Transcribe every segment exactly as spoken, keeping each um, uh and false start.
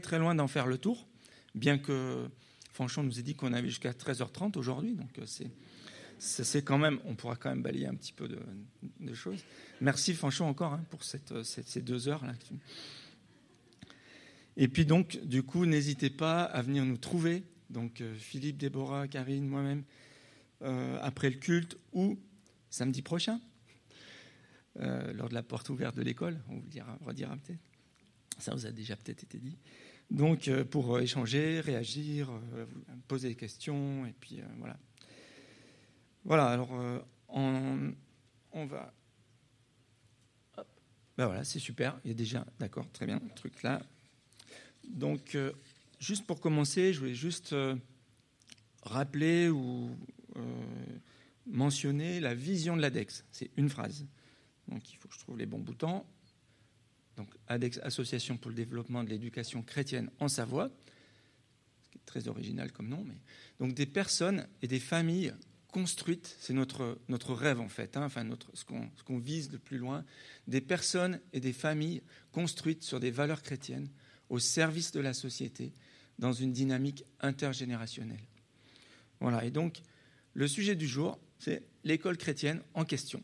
très loin d'en faire le tour, bien que Fanchon nous ait dit qu'on avait jusqu'à treize heures trente aujourd'hui, donc c'est, c'est quand même, on pourra quand même balayer un petit peu de, de choses. Merci Fanchon encore hein, pour cette, cette, ces deux heures là. Et puis donc, du coup, n'hésitez pas à venir nous trouver, donc euh, Philippe, Déborah, Karine, moi-même, euh, après le culte ou samedi prochain, euh, lors de la porte ouverte de l'école, on vous le dira, redira peut-être. Ça vous a déjà peut-être été dit. Donc, euh, pour euh, échanger, réagir, euh, poser des questions, et puis euh, voilà. Voilà, alors, euh, on, on va... Hop. Ben voilà, c'est super, il y a déjà, d'accord, très bien, le truc là. Donc, euh, juste pour commencer, je voulais juste euh, rappeler ou euh, mentionner la vision de l'A D E X. C'est une phrase. Donc, il faut que je trouve les bons boutons. Donc, A D E X, Association pour le développement de l'éducation chrétienne en Savoie, ce qui est très original comme nom. Mais... Donc, des personnes et des familles construites, c'est notre, notre rêve en fait, hein, enfin notre, ce, qu'on, ce qu'on vise de plus loin, des personnes et des familles construites sur des valeurs chrétiennes au service de la société, dans une dynamique intergénérationnelle. Voilà, et donc, le sujet du jour, c'est l'école chrétienne en question.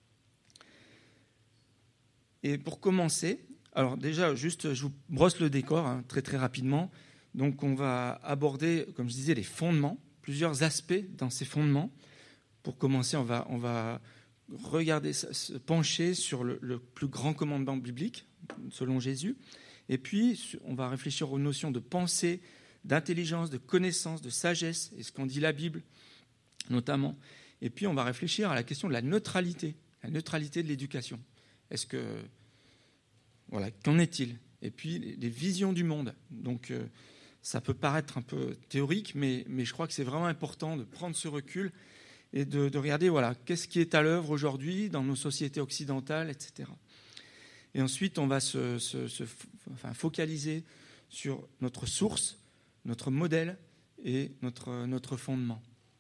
Et pour commencer, alors déjà, juste, je vous brosse le décor hein, très très rapidement. Donc, on va aborder, comme je disais, les fondements, plusieurs aspects dans ces fondements. Pour commencer, on va, on va regarder, se pencher sur le, le plus grand commandement biblique, selon Jésus. Et puis, on va réfléchir aux notions de pensée, d'intelligence, de connaissance, de sagesse, et ce qu'en dit la Bible, notamment. Et puis, on va réfléchir à la question de la neutralité, la neutralité de l'éducation. Est-ce que... Voilà, qu'en est-il ? Et puis, les, les visions du monde. Donc, euh, ça peut paraître un peu théorique, mais, mais je crois que c'est vraiment important de prendre ce recul et de, de regarder, voilà, qu'est-ce qui est à l'œuvre aujourd'hui dans nos sociétés occidentales, et cetera. Et ensuite, on va se, se, se enfin, focaliser sur notre source, notre modèle et notre, notre fondement.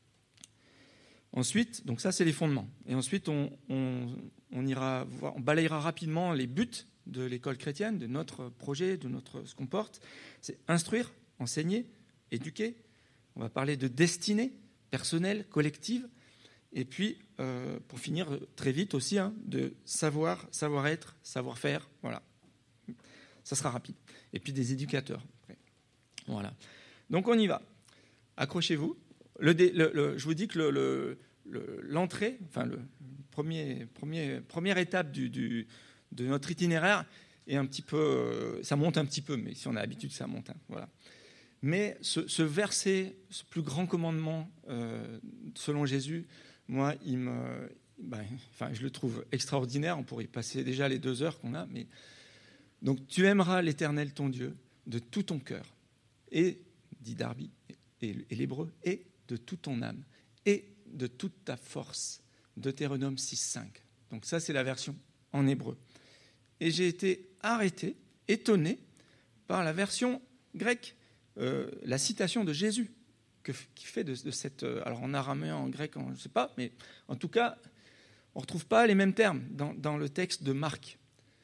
Ensuite, donc ça, c'est les fondements. Et ensuite, on, on, on, ira voir, on balayera rapidement les buts de l'école chrétienne, de notre projet, de notre, ce qu'on porte. C'est instruire, enseigner, éduquer. On va parler de destinée personnelle, collective. Et puis, euh, pour finir très vite aussi, hein, de savoir, savoir-être, savoir-faire, voilà. Ça sera rapide. Et puis des éducateurs. Après. Voilà. Donc on y va. Accrochez-vous. Le, le, le, je vous dis que le, le, le, l'entrée, enfin le premier, premier, première étape du, du, de notre itinéraire est un petit peu, euh, ça monte un petit peu, mais si on a l'habitude, ça monte. Hein, voilà. Mais ce, ce verset, ce plus grand commandement euh, selon Jésus, moi, il me, ben, enfin, je le trouve extraordinaire. On pourrait y passer déjà les deux heures qu'on a. Mais... Donc, tu aimeras l'Éternel, ton Dieu, de tout ton cœur. Et, dit Darby, et, et l'hébreu, et de toute ton âme, et de toute ta force. Deutéronome six cinq. Donc ça, c'est la version en hébreu. Et j'ai été arrêté, étonné, par la version grecque, euh, la citation de Jésus. Que, qui fait de, de cette... Alors en araméen, en grec, je ne sais pas, mais en tout cas, on ne retrouve pas les mêmes termes dans, dans le texte de Marc.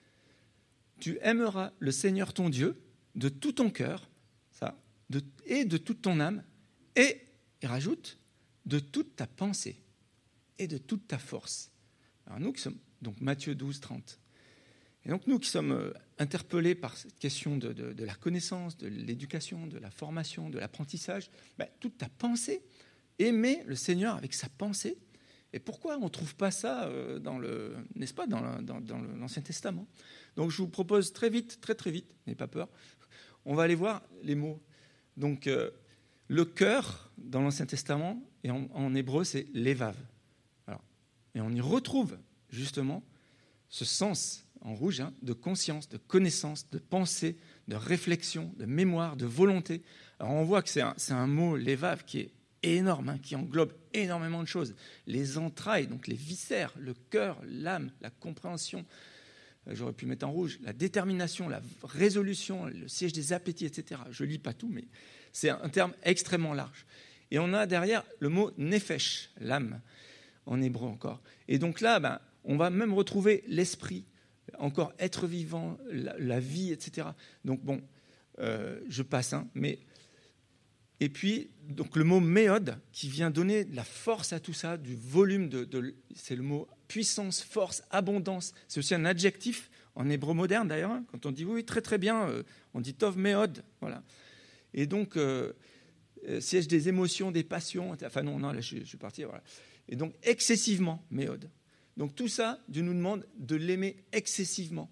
Tu aimeras le Seigneur ton Dieu de tout ton cœur, ça, de, et de toute ton âme, et, il rajoute, de toute ta pensée, et de toute ta force. Alors nous qui sommes... Donc Matthieu douze, trente. Et donc nous qui sommes interpellés par cette question de, de, de la connaissance, de l'éducation, de la formation, de l'apprentissage, ben, toute ta pensée, aimer le Seigneur avec sa pensée. Et pourquoi on ne trouve pas ça dans le, n'est-ce pas, dans, le, dans, dans l'Ancien Testament ? Donc je vous propose très vite, très très vite, n'ayez pas peur, on va aller voir les mots. Donc euh, le cœur dans l'Ancien Testament, et en, en hébreu c'est levav. Alors, et on y retrouve justement ce sens en rouge, hein, de conscience, de connaissance, de pensée, de réflexion, de mémoire, de volonté. Alors on voit que c'est un, c'est un mot, levav, qui est énorme, hein, qui englobe énormément de choses. Les entrailles, donc les viscères, le cœur, l'âme, la compréhension, euh, j'aurais pu mettre en rouge, la détermination, la résolution, le siège des appétits, et cetera. Je ne lis pas tout, mais c'est un terme extrêmement large. Et on a derrière le mot nefesh, l'âme, en hébreu encore. Et donc là, ben, on va même retrouver l'esprit, encore être vivant, la, la vie, et cetera. Donc bon, euh, je passe, hein, mais... Et puis, donc, le mot méode, qui vient donner de la force à tout ça, du volume, de, de, c'est le mot puissance, force, abondance. C'est aussi un adjectif en hébreu moderne, d'ailleurs. Hein, quand on dit oui, très très bien, euh, on dit tov méode. Voilà. Et donc, euh, siège des émotions, des passions. Enfin non, non là, je, je suis parti. Voilà. Et donc, excessivement méode. Donc, tout ça, Dieu nous demande de l'aimer excessivement.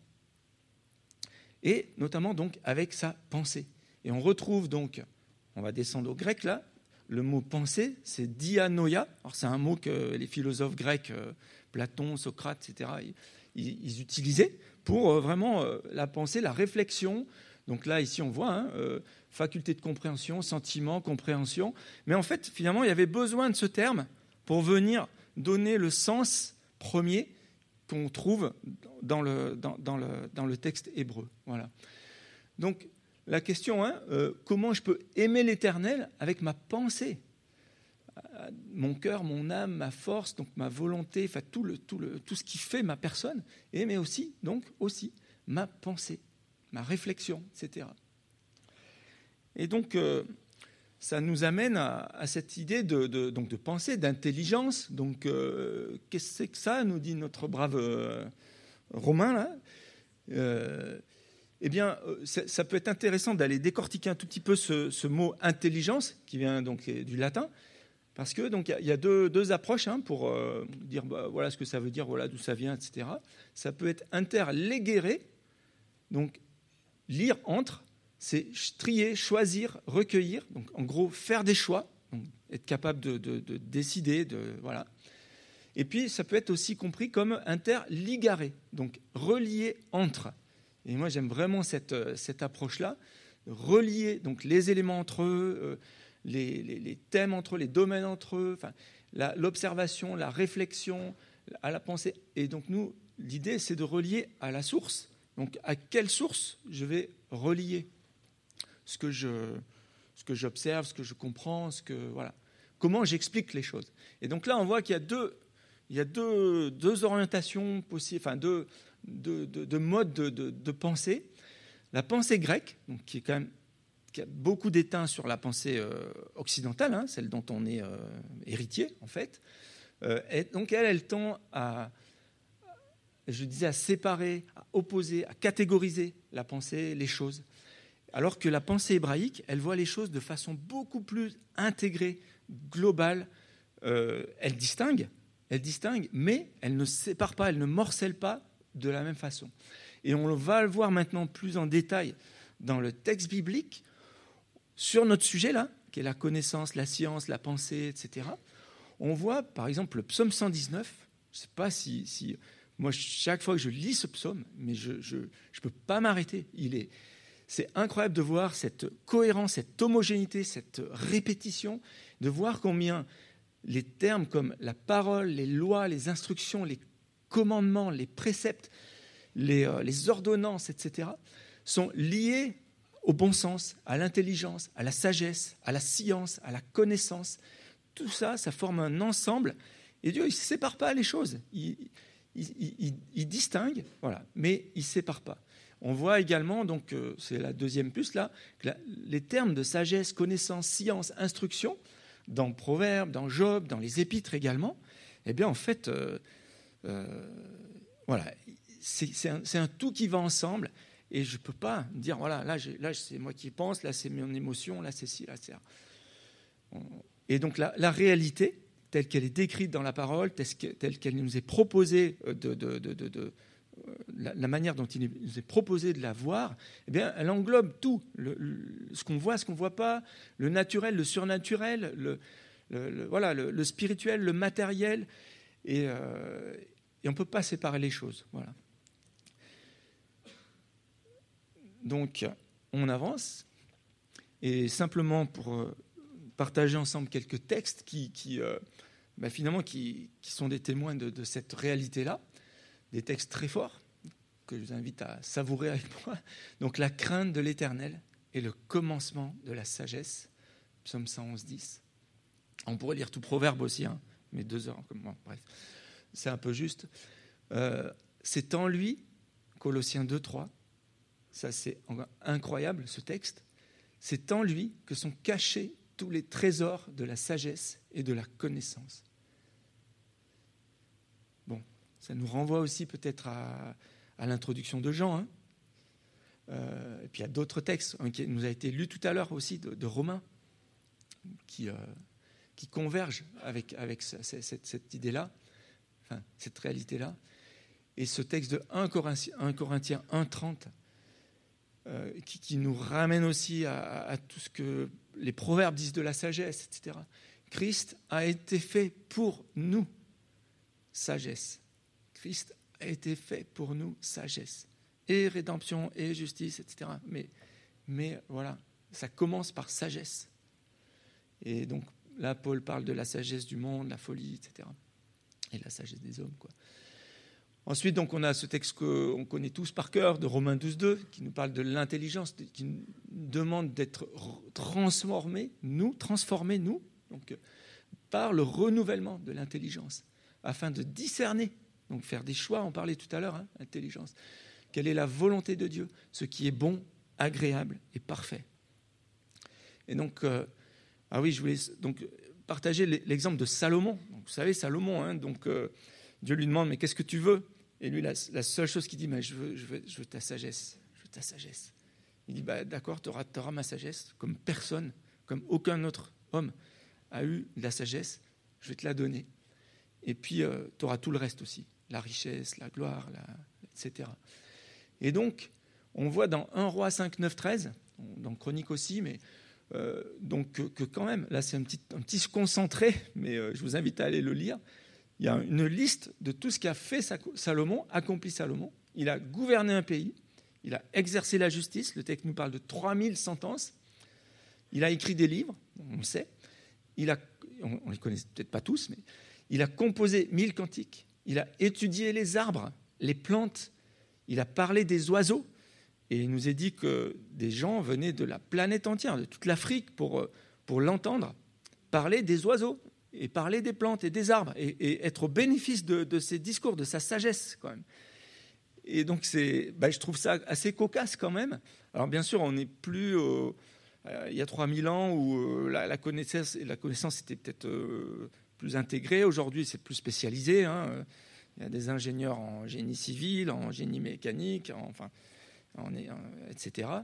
Et notamment, donc, avec sa pensée. Et on retrouve donc... On va descendre au grec, là. Le mot pensée, c'est dianoia. Alors, c'est un mot que les philosophes grecs, euh, Platon, Socrate, et cetera, ils, ils utilisaient pour euh, vraiment euh, la pensée, la réflexion. Donc là, ici, on voit hein, euh, faculté de compréhension, sentiment, compréhension. Mais en fait, finalement, il y avait besoin de ce terme pour venir donner le sens premier qu'on trouve dans le, dans, dans le, dans le texte hébreu. Voilà. Donc, la question, hein, euh, comment je peux aimer l'Éternel avec ma pensée, mon cœur, mon âme, ma force, donc ma volonté, enfin tout le, tout le, tout ce qui fait ma personne, et mais aussi, donc aussi ma pensée, ma réflexion, et cetera. Et donc, euh, ça nous amène à, à cette idée de, de, donc de pensée, d'intelligence. Donc, euh, qu'est-ce que c'est que ça, nous dit notre brave euh, Romain là. Euh, Eh bien, ça, ça peut être intéressant d'aller décortiquer un tout petit peu ce, ce mot intelligence, qui vient donc du latin, parce que donc il y a deux, deux approches hein, pour euh, dire bah, voilà ce que ça veut dire, voilà d'où ça vient, et cetera. Ça peut être interlegere, donc lire entre, c'est trier, choisir, recueillir, donc en gros faire des choix, donc être capable de, de, de décider, de voilà. Et puis ça peut être aussi compris comme interligare, donc relier entre. Et moi, j'aime vraiment cette, cette approche-là, relier donc, les éléments entre eux, euh, les, les, les thèmes entre eux, les domaines entre eux, enfin, la, l'observation, la réflexion, à la pensée. Et donc, nous, l'idée, c'est de relier à la source. Donc, à quelle source je vais relier ce que, je, ce que j'observe, ce que je comprends, ce que, voilà. Comment j'explique les choses. Et donc là, on voit qu'il y a deux, il y a deux, deux orientations possibles, enfin, deux... de, de, de mode de, de, de pensée. La pensée grecque, donc, qui, est quand même, qui a beaucoup d'étain sur la pensée euh, occidentale, hein, celle dont on est euh, héritier, en fait. Euh, et donc, elle, elle tend à, je disais, à séparer, à opposer, à catégoriser la pensée, les choses. Alors que la pensée hébraïque, elle voit les choses de façon beaucoup plus intégrée, globale. Euh, elle distingue, elle distingue, mais elle ne sépare pas, elle ne morcelle pas de la même façon. Et on va le voir maintenant plus en détail dans le texte biblique sur notre sujet là, qui est la connaissance, la science, la pensée, et cetera. On voit par exemple le psaume cent dix-neuf. Je ne sais pas si, si moi chaque fois que je lis ce psaume, mais je je, je peux pas m'arrêter. Il est, c'est incroyable de voir cette cohérence, cette homogénéité, cette répétition, de voir combien les termes comme la parole, les lois, les instructions, les commandements, les préceptes, les, euh, les ordonnances, et cetera, sont liés au bon sens, à l'intelligence, à la sagesse, à la science, à la connaissance. Tout ça, ça forme un ensemble. Et Dieu, il ne sépare pas les choses. Il, il, il, il distingue, voilà, mais il ne sépare pas. On voit également, donc, euh, c'est la deuxième puce là, que la, les termes de sagesse, connaissance, science, instruction, dans Proverbes, dans Job, dans les Épîtres également, eh bien, en fait, euh, Euh, voilà, c'est, c'est, un, c'est un tout qui va ensemble et je ne peux pas dire, voilà, là, j'ai, là c'est moi qui pense, là c'est mon émotion, là c'est ci, là c'est ça. Et donc la, la réalité, telle qu'elle est décrite dans la parole, telle, telle qu'elle nous est proposée, de, de, de, de, de la, la manière dont il nous est proposé de la voir, eh bien, elle englobe tout, le, le, ce qu'on voit, ce qu'on ne voit pas, le naturel, le surnaturel, le, le, le, voilà, le, le spirituel, le matériel. Et, euh, et on ne peut pas séparer les choses. Voilà. Donc, on avance. Et simplement pour euh, partager ensemble quelques textes qui, qui, euh, bah, finalement, qui, qui sont des témoins de, de cette réalité-là, des textes très forts que je vous invite à savourer avec moi. Donc, la crainte de l'Éternel est le commencement de la sagesse. Psaume cent onze, dix. On pourrait lire tout Proverbe aussi, hein. Mais deux heures, comme moi, bref, c'est un peu juste. Euh, c'est en lui, Colossiens deux, trois, ça c'est incroyable ce texte, c'est en lui que sont cachés tous les trésors de la sagesse et de la connaissance. Bon, ça nous renvoie aussi peut-être à, à l'introduction de Jean, hein. Euh, et puis il y a d'autres textes hein, qui nous a été lu tout à l'heure aussi de, de Romains qui, euh, qui convergent avec, avec ce, cette, cette idée-là, enfin, cette réalité-là. Et ce texte de un Corinthiens un trente euh, qui, qui nous ramène aussi à, à tout ce que les proverbes disent de la sagesse, et cetera. Christ a été fait pour nous sagesse. Christ a été fait pour nous sagesse. Et rédemption, et justice, et cetera. Mais, mais voilà, ça commence par sagesse. Et donc là, Paul parle de la sagesse du monde, la folie, et cetera. Et la sagesse des hommes, quoi. Ensuite, donc, on a ce texte qu'on connaît tous par cœur, de Romains douze deux, qui nous parle de l'intelligence, qui nous demande d'être transformés, nous, transformés, nous, donc, par le renouvellement de l'intelligence, afin de discerner, donc faire des choix, on parlait tout à l'heure, hein, intelligence. Quelle est la volonté de Dieu, ce qui est bon, agréable et parfait. Et donc, euh, ah oui, je voulais donc partager l'exemple de Salomon. Donc, vous savez, Salomon, hein, donc euh, Dieu lui demande, mais qu'est-ce que tu veux? Et lui, la, la seule chose qu'il dit, mais je veux, je veux, je veux ta sagesse, je veux ta sagesse. Il dit, bah, d'accord, tu auras, tu auras ma sagesse, comme personne, comme aucun autre homme a eu de la sagesse, je vais te la donner. Et puis, euh, tu auras tout le reste aussi, la richesse, la gloire, la, et cetera. Et donc, on voit dans un Roi cinq, neuf, treize, dans Chronique aussi, mais euh, donc que, que quand même, là c'est un petit, un petit concentré, mais euh, je vous invite à aller le lire. Il y a une liste de tout ce qu'a fait Salomon, accompli Salomon. Il a gouverné un pays, il a exercé la justice, le texte nous parle de trois mille sentences, il a écrit des livres, on le sait, il a, on ne les connaît peut-être pas tous, mais il a composé mille cantiques, il a étudié les arbres, les plantes, il a parlé des oiseaux, et il nous est dit que des gens venaient de la planète entière, de toute l'Afrique, pour, pour l'entendre, parler des oiseaux, et parler des plantes et des arbres, et, et être au bénéfice de, de ses discours, de sa sagesse quand même. Et donc, c'est, ben, je trouve ça assez cocasse quand même. Alors bien sûr, on n'est plus euh, euh, il y a trois mille ans où euh, la, la, connaissance, la connaissance était peut-être euh, plus intégrée. Aujourd'hui, c'est plus spécialisé, hein. Il y a des ingénieurs en génie civil, en génie mécanique, en, enfin, en, en, et cetera.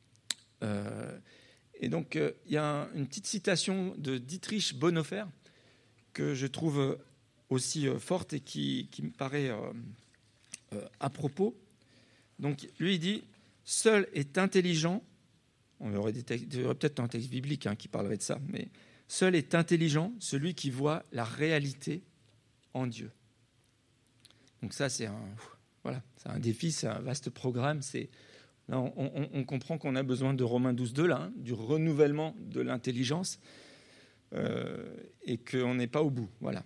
Euh, et donc, euh, il y a un, une petite citation de Dietrich Bonhoeffer que je trouve aussi euh, forte et qui, qui me paraît euh, euh, à propos. Donc, lui, il dit « Seul est intelligent », on aurait, des textes, il y aurait peut-être un texte biblique hein, qui parlerait de ça, mais « Seul est intelligent celui qui voit la réalité en Dieu ». Donc ça, c'est un, voilà, c'est un défi, c'est un vaste programme. C'est, là, on, on, on comprend qu'on a besoin de Romains douze deux, là, hein, du renouvellement de l'intelligence, euh, et qu'on n'est pas au bout. Voilà.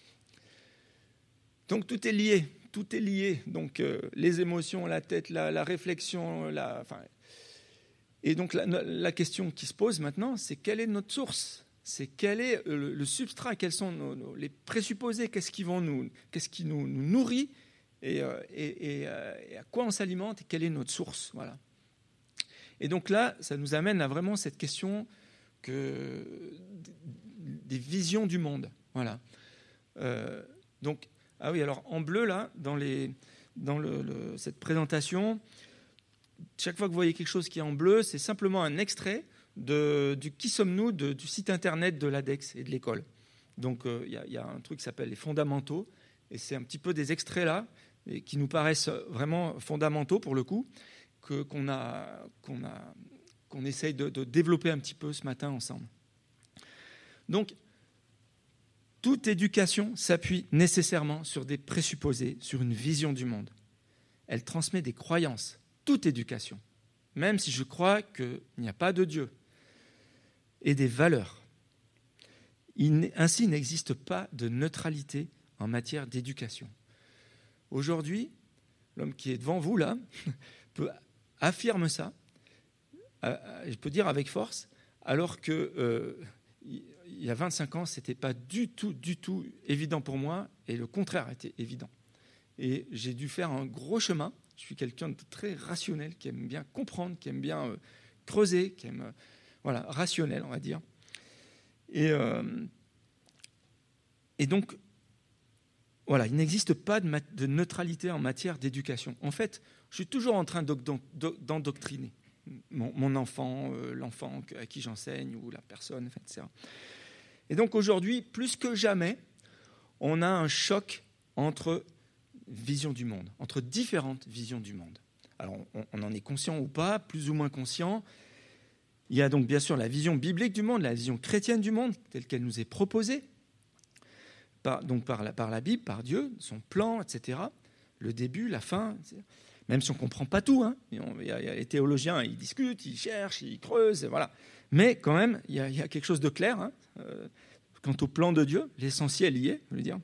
Donc tout est lié, tout est lié. Donc euh, les émotions, la tête, la, la réflexion, la, enfin, et donc la, la question qui se pose maintenant, c'est quelle est notre source ? C'est quel est le, le substrat, quels sont nos, nos, les présupposés, qu'est-ce qui, vont nous, qu'est-ce qui nous, nous nourrit et, euh, et, et, euh, et à quoi on s'alimente et quelle est notre source. Voilà. Et donc là, ça nous amène à vraiment cette question que, des visions du monde. Voilà. Euh, donc, ah oui, alors en bleu, là, dans, les, dans le, le, cette présentation, chaque fois que vous voyez quelque chose qui est en bleu, c'est simplement un extrait De, du qui sommes-nous de, du site internet de l'A D E X et de l'école. Donc il euh, y, y a un truc qui s'appelle les fondamentaux, et c'est un petit peu des extraits là et qui nous paraissent vraiment fondamentaux pour le coup, que, qu'on, a, qu'on, a, qu'on essaye de, de développer un petit peu ce matin ensemble. Donc toute éducation s'appuie nécessairement sur des présupposés, sur une vision du monde. Elle transmet des croyances, toute éducation, même si je crois qu'il n'y a pas de Dieu, et des valeurs. Il, ainsi, il n'existe pas de neutralité en matière d'éducation. Aujourd'hui, l'homme qui est devant vous, là, peut affirme ça, je peux dire avec force, alors que euh, il y a vingt-cinq ans, ce n'était pas du tout, du tout évident pour moi, et le contraire était évident. Et j'ai dû faire un gros chemin Je suis quelqu'un de très rationnel, qui aime bien comprendre, qui aime bien euh, creuser, qui aime... Euh, voilà, rationnel, on va dire. Et, euh, et donc, voilà, il n'existe pas de, mat- de neutralité en matière d'éducation. En fait, je suis toujours en train d'endoctriner mon, mon enfant, euh, l'enfant à qui j'enseigne, ou la personne, et cetera. Et donc aujourd'hui, plus que jamais, on a un choc entre visions du monde, entre différentes visions du monde. Alors, on, on en est conscient ou pas, plus ou moins conscient. Il y a donc bien sûr la vision biblique du monde, la vision chrétienne du monde, telle qu'elle nous est proposée, par, donc par la, par la Bible, par Dieu, son plan, et cetera. Le début, la fin, et cetera. Même si on ne comprend pas tout. Hein. Il y a, il y a les théologiens, ils discutent, ils cherchent, ils creusent, voilà. Mais quand même, il y a, il y a quelque chose de clair. Hein. Euh, quant au plan de Dieu, l'essentiel y est, je veux dire.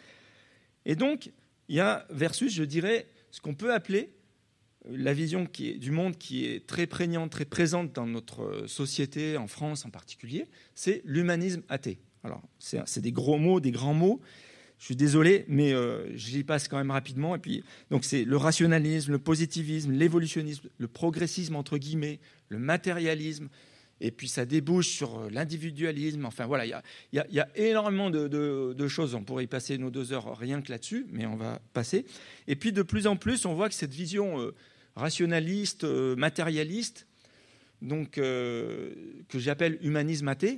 Et donc, il y a versus, je dirais, ce qu'on peut appeler la vision qui est, du monde qui est très prégnante, très présente dans notre société, en France en particulier, c'est l'humanisme athée. Alors, c'est, c'est des gros mots, des grands mots. Je suis désolé, mais euh, j'y passe quand même rapidement. Et puis, donc, c'est le rationalisme, le positivisme, l'évolutionnisme, le progressisme, entre guillemets, le matérialisme. Et puis, ça débouche sur l'individualisme. Enfin, voilà, il y a, y a, y a énormément de, de, de choses. On pourrait y passer nos deux heures rien que là-dessus, mais on va passer. Et puis, de plus en plus, on voit que cette vision euh, rationaliste, euh, matérialiste, donc, euh, que j'appelle humanisme athée,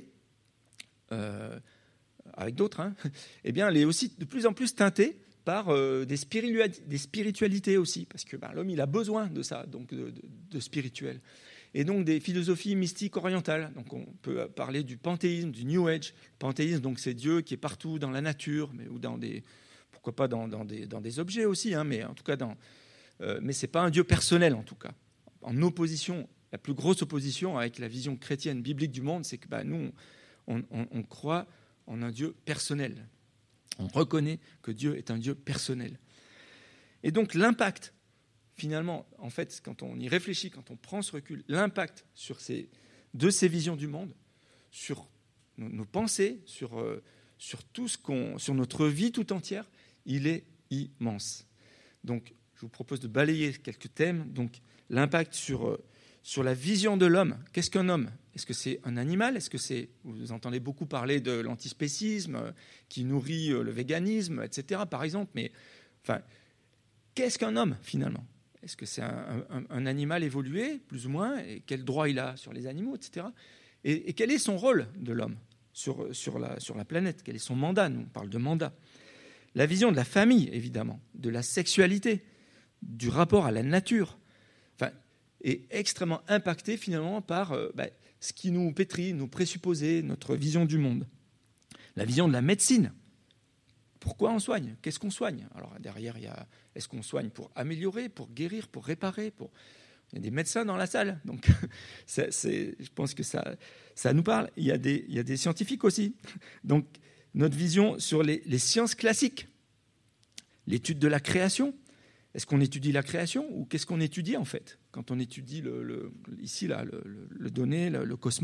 euh, avec d'autres, hein, eh bien, elle est aussi de plus en plus teintée par euh, des, spiritu- des spiritualités aussi, parce que ben, l'homme, il a besoin de ça, donc de, de, de spirituel. Et donc des philosophies mystiques orientales. Donc on peut parler du panthéisme, du New Age. Le panthéisme, donc, c'est Dieu qui est partout dans la nature, mais, ou dans des, pourquoi pas dans, dans, des, dans des objets aussi, hein, mais en tout cas, dans, euh, mais c'est pas un Dieu personnel en tout cas. En opposition, la plus grosse opposition avec la vision chrétienne biblique du monde, c'est que bah, nous, on, on, on croit en un Dieu personnel. On reconnaît que Dieu est un Dieu personnel. Et donc l'impact, finalement, en fait, quand on y réfléchit, quand on prend ce recul, l'impact sur ces, de ces visions du monde, sur nos, nos pensées, sur, euh, sur, tout ce qu'on, sur notre vie tout entière, il est immense. Donc, je vous propose de balayer quelques thèmes. Donc, l'impact sur, euh, sur la vision de l'homme. Qu'est-ce qu'un homme ? Est-ce que c'est un animal ? Est-ce que c'est, vous entendez beaucoup parler de l'antispécisme euh, qui nourrit euh, le véganisme, et cetera, par exemple. Mais, enfin, qu'est-ce qu'un homme, finalement ? Est-ce que c'est un, un, un animal évolué, plus ou moins, et quel droit il a sur les animaux, et cetera. Et, et quel est son rôle de l'homme sur, sur, la, sur la planète ? Quel est son mandat ? Nous, on parle de mandat. La vision de la famille, évidemment, de la sexualité, du rapport à la nature, enfin, est extrêmement impactée, finalement, par euh, bah, ce qui nous pétrit, nos présupposés, notre vision du monde. La vision de la médecine. Pourquoi on soigne ? Qu'est-ce qu'on soigne ? Alors derrière, il y a est-ce qu'on soigne pour améliorer, pour guérir, pour réparer pour... Il y a des médecins dans la salle, donc c'est, c'est, je pense que ça, ça nous parle. Il y a des, il y a des scientifiques aussi. Donc notre vision sur les, les sciences classiques, l'étude de la création. Est-ce qu'on étudie la création ou qu'est-ce qu'on étudie en fait quand on étudie le, le, ici là, le, le, le donné, le, le cosmos ?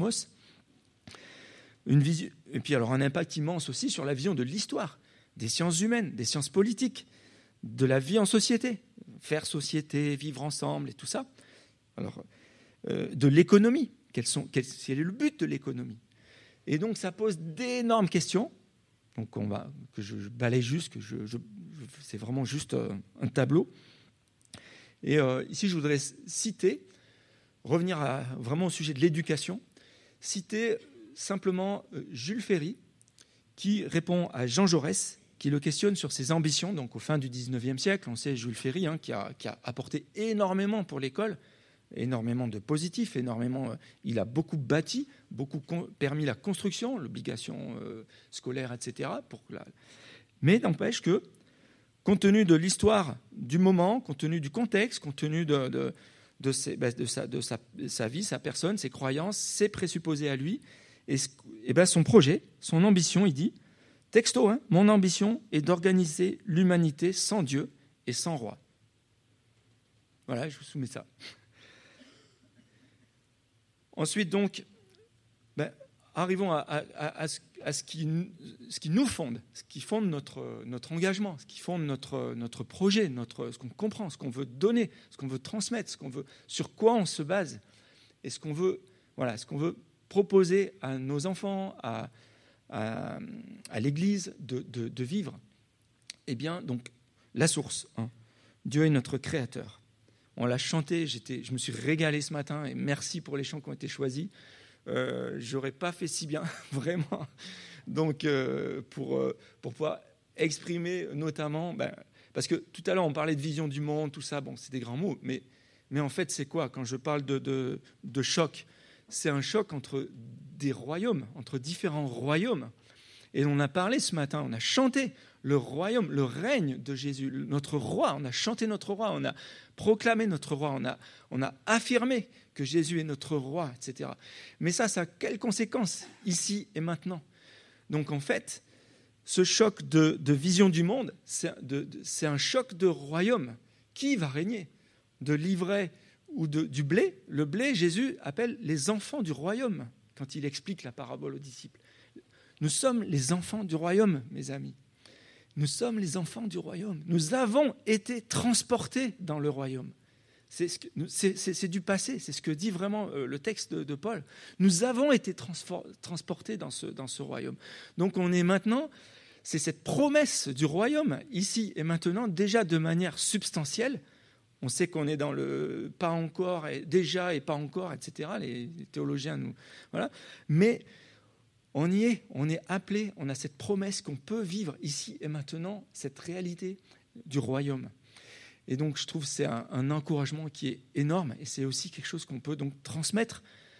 Une vision, et puis alors un impact immense aussi sur la vision de l'histoire, des sciences humaines, des sciences politiques, de la vie en société, faire société, vivre ensemble et tout ça. Alors, euh, de l'économie, quels sont, quel, quel est le but de l'économie ? Et donc, ça pose d'énormes questions. Donc, on va, que je, je balaye juste, que je, je, je, c'est vraiment juste euh, un tableau. Et euh, ici, je voudrais citer, revenir à, vraiment au sujet de l'éducation, citer simplement euh, Jules Ferry, qui répond à Jean Jaurès, qui le questionne sur ses ambitions. Donc, au fin du dix-neuvième siècle, on sait Jules Ferry, hein, qui, a, qui a apporté énormément pour l'école, énormément de positifs, énormément. Euh, il a beaucoup bâti, beaucoup con, permis la construction, l'obligation euh, scolaire, et cetera. Pour la... Mais n'empêche que, compte tenu de l'histoire du moment, compte tenu du contexte, compte tenu de, de, de, ses, ben, de, sa, de sa, sa vie, sa personne, ses croyances, ses présupposés à lui, et, et ben son projet, son ambition, il dit. Texto, hein, mon ambition est d'organiser l'humanité sans Dieu et sans roi. Voilà, je vous soumets ça. Ensuite, donc, ben, arrivons à, à, à, à ce qui, ce qui nous fonde, ce qui fonde notre, notre engagement, ce qui fonde notre, notre projet, notre, ce qu'on comprend, ce qu'on veut donner, ce qu'on veut transmettre, ce qu'on veut, sur quoi on se base, et ce qu'on veut, voilà, ce qu'on veut proposer à nos enfants, à, à, à l'Église de, de, de vivre. Eh bien, donc, la source, hein. Dieu est notre créateur. On l'a chanté, j'étais, je me suis régalé ce matin, et merci pour les chants qui ont été choisis. Euh, j'aurais pas fait si bien, vraiment. Donc, euh, pour, euh, pour pouvoir exprimer notamment, ben, parce que tout à l'heure, on parlait de vision du monde, tout ça, bon, c'est des grands mots, mais, mais en fait, c'est quoi? Quand je parle de, de, de choc, c'est un choc entre des royaumes, entre différents royaumes. Et on a parlé ce matin, on a chanté le royaume, le règne de Jésus, notre roi. On a chanté notre roi, on a proclamé notre roi, on a, on a affirmé que Jésus est notre roi, et cetera. Mais ça, ça a quelles conséquences ici et maintenant? Donc en fait, ce choc de, de vision du monde, c'est, de, de, c'est un choc de royaume. Qui va régner? De l'ivraie ou de, du blé? Le blé, Jésus appelle les enfants du royaume quand il explique la parabole aux disciples. Nous sommes les enfants du royaume, mes amis. Nous sommes les enfants du royaume. Nous avons été transportés dans le royaume. C'est, ce que, c'est, c'est, c'est du passé, c'est ce que dit vraiment euh, le texte de, de Paul. Nous avons été transfor- transportés dans ce, dans ce royaume. Donc on est maintenant, c'est cette promesse du royaume, ici et maintenant, déjà de manière substantielle. On sait qu'on est dans le pas encore, et déjà et pas encore, et cetera. Les, les théologiens nous... Voilà. Mais on y est, on est appelé, on a cette promesse qu'on peut vivre ici et maintenant, cette réalité du royaume. Et donc, je trouve que c'est un, un encouragement qui est énorme, et c'est aussi quelque chose qu'on peut donc transmettre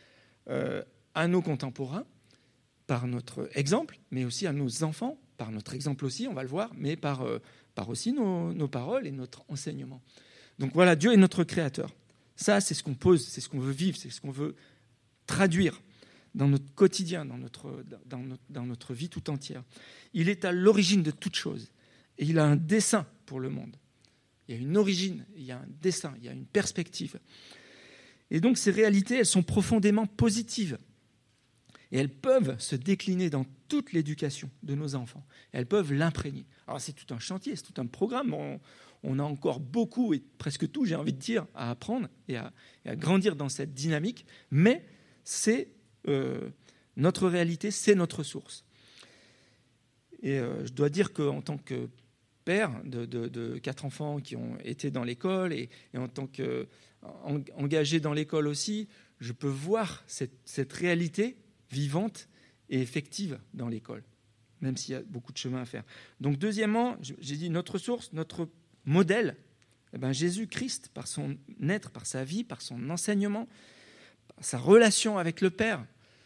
euh, à nos contemporains par notre exemple, mais aussi à nos enfants, par notre exemple aussi, on va le voir, mais par, euh, par aussi nos, nos paroles et notre enseignement. Donc voilà, Dieu est notre créateur. Ça, c'est ce qu'on pose, c'est ce qu'on veut vivre, c'est ce qu'on veut traduire dans notre quotidien, dans notre, dans notre, dans notre vie tout entière. Il est à l'origine de toute chose, et il a un dessein pour le monde. Il y a une origine, il y a un dessein, il y a une perspective. Et donc ces réalités, elles sont profondément positives. Et elles peuvent se décliner dans toute l'éducation de nos enfants. Et elles peuvent l'imprégner. Alors c'est tout un chantier, c'est tout un programme. On, on a encore beaucoup, et presque tout, j'ai envie de dire, à apprendre et à, et à grandir dans cette dynamique. Mais c'est euh, notre réalité, c'est notre source. Et euh, je dois dire qu'en tant que père de, de, de quatre enfants qui ont été dans l'école et, et en tant qu'engagé dans l'école aussi, je peux voir cette, cette réalité vivante et effective dans l'école, même s'il y a beaucoup de chemin à faire. Donc deuxièmement, j'ai dit notre source, notre modèle, eh bien Jésus-Christ, par son être, par sa vie, par son enseignement, par sa relation avec le Père,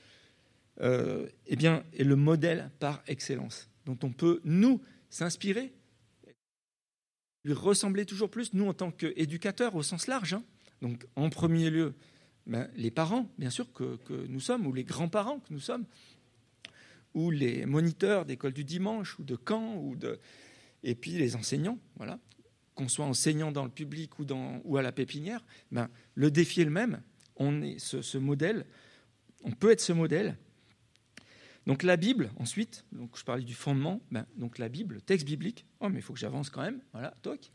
euh, eh bien, est le modèle par excellence, dont on peut, nous, s'inspirer, lui ressembler toujours plus, nous en tant qu'éducateurs au sens large. Hein. Donc en premier lieu, ben, les parents, bien sûr, que, que nous sommes, ou les grands-parents que nous sommes, ou les moniteurs d'école du dimanche, ou de camp, ou de... et puis les enseignants, voilà. Qu'on soit enseignant dans le public ou, dans, ou à la pépinière, ben, le défi est le même. On est ce, ce modèle, on peut être ce modèle. Donc la Bible, ensuite, donc je parlais du fondement, ben, donc la Bible, le texte biblique, oh mais il faut que j'avance quand même, voilà, toc.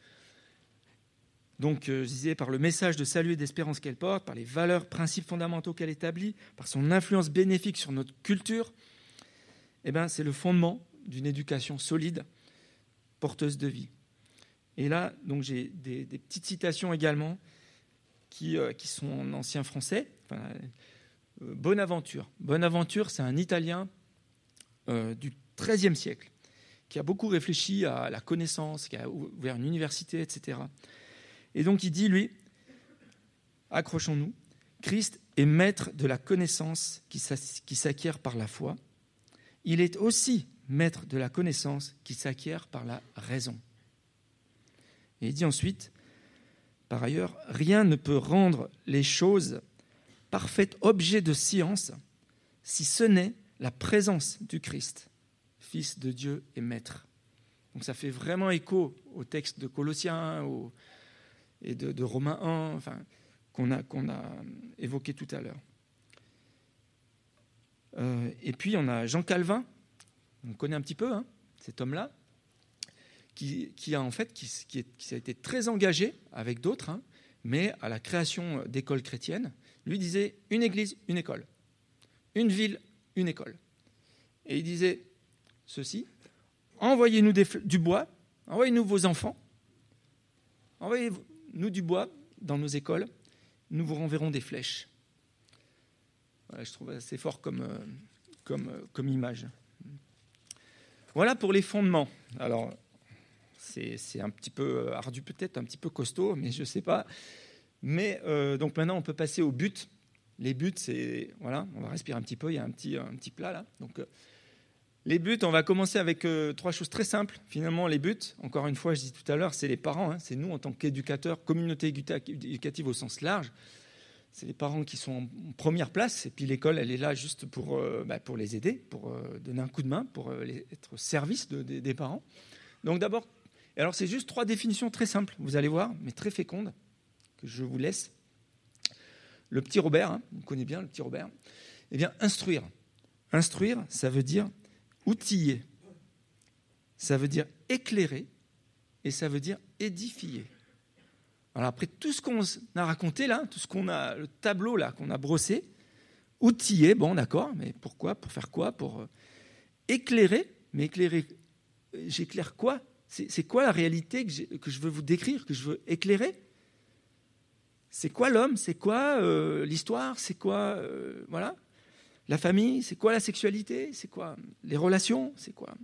Donc euh, je disais, par le message de salut et d'espérance qu'elle porte, par les valeurs, principes fondamentaux qu'elle établit, par son influence bénéfique sur notre culture, eh ben, c'est le fondement d'une éducation solide, porteuse de vie. Et là, donc j'ai des, des petites citations également qui, euh, qui sont en ancien français. Enfin, euh, Bonaventure. Bonaventure, c'est un Italien euh, du treizième siècle qui a beaucoup réfléchi à la connaissance, qui a ouvert une université, et cetera. Et donc il dit, lui, accrochons-nous, Christ est maître de la connaissance qui s'acquiert par la foi. Il est aussi maître de la connaissance qui s'acquiert par la raison. Et il dit ensuite, par ailleurs, rien ne peut rendre les choses parfait objet de science si ce n'est la présence du Christ, Fils de Dieu et Maître. Donc ça fait vraiment écho au texte de Colossiens au, et de, de Romains un, enfin, qu'on a, qu'on a évoqué tout à l'heure. Euh, et puis on a Jean Calvin on connaît un petit peu hein, cet homme-là, qui, qui a en fait qui, qui, est, qui a été très engagé avec d'autres, hein, mais à la création d'écoles chrétiennes. Lui disait une église, une école, une ville, une école. Et il disait ceci, envoyez-nous des, du bois, envoyez-nous vos enfants, envoyez-nous du bois dans nos écoles, nous vous renverrons des flèches. Voilà, je trouve assez fort comme, comme, comme image. Voilà pour les fondements. Alors, c'est, c'est un petit peu ardu peut-être, un petit peu costaud, mais je ne sais pas. Mais euh, donc maintenant, on peut passer au but. Les buts, c'est... Voilà, on va respirer un petit peu, il y a un petit, un petit plat là. Donc, euh, les buts, on va commencer avec euh, trois choses très simples. Finalement, les buts, encore une fois, je dis tout à l'heure, c'est les parents, hein, c'est nous en tant qu'éducateurs, communauté éducative au sens large. C'est les parents qui sont en première place, et puis l'école, elle est là juste pour, euh, bah, pour les aider, pour euh, donner un coup de main, pour euh, les, être au service de, de, des parents. Donc d'abord, et alors c'est juste trois définitions très simples, vous allez voir, mais très fécondes, que je vous laisse. Le petit Robert, hein, vous connaissez bien le petit Robert, eh bien, instruire. Instruire, ça veut dire outiller, ça veut dire éclairer, et ça veut dire édifier. Alors après tout ce qu'on a raconté là, tout ce qu'on a, le tableau là qu'on a brossé, outiller, bon d'accord, mais pourquoi? Pour faire quoi? Pour euh, éclairer, mais éclairer, j'éclaire quoi? c'est, c'est quoi la réalité que, j'ai, que je veux vous décrire, que je veux éclairer? C'est quoi l'homme? C'est quoi euh, l'histoire? C'est quoi euh, voilà, la famille? C'est quoi la sexualité? C'est quoi les relations? C'est quoi?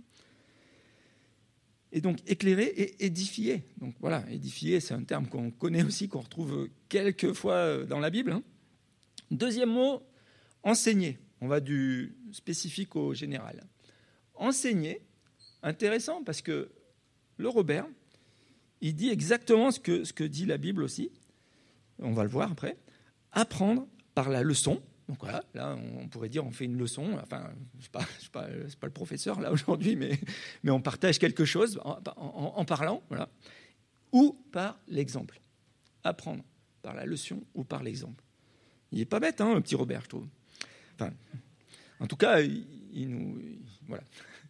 Et donc éclairer et édifier. Donc voilà, édifier, c'est un terme qu'on connaît aussi, qu'on retrouve quelques fois dans la Bible. Hein. Deuxième mot, enseigner. On va du spécifique au général. Enseigner, intéressant parce que le Robert, il dit exactement ce que, ce que dit la Bible aussi. On va le voir après. Apprendre par la leçon. Donc voilà, là, on pourrait dire on fait une leçon. Enfin, je ne suis pas, je suis pas, je suis pas le professeur là aujourd'hui, mais, mais on partage quelque chose en, en, en parlant, voilà. Ou par l'exemple. Apprendre par la leçon ou par l'exemple. Il n'est pas bête, hein, le petit Robert, je trouve. Enfin, en tout cas, il, il nous, il, voilà.